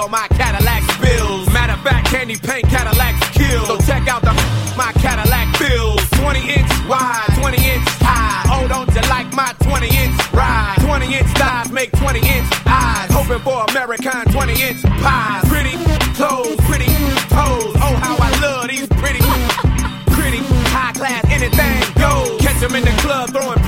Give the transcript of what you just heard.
on my Cadillac spills. Matter of fact, candy paint Cadillacs kill. So check out the my Cadillac bills. 20-inch wide, 20-inch high. Oh, don't you like my 20-inch ride? 20-inch thighs make 20-inch eyes. Hoping for American 20-inch pies. Pretty clothes, pretty toes. Oh, how I love these pretty high class anything goes. Catch them in the club throwing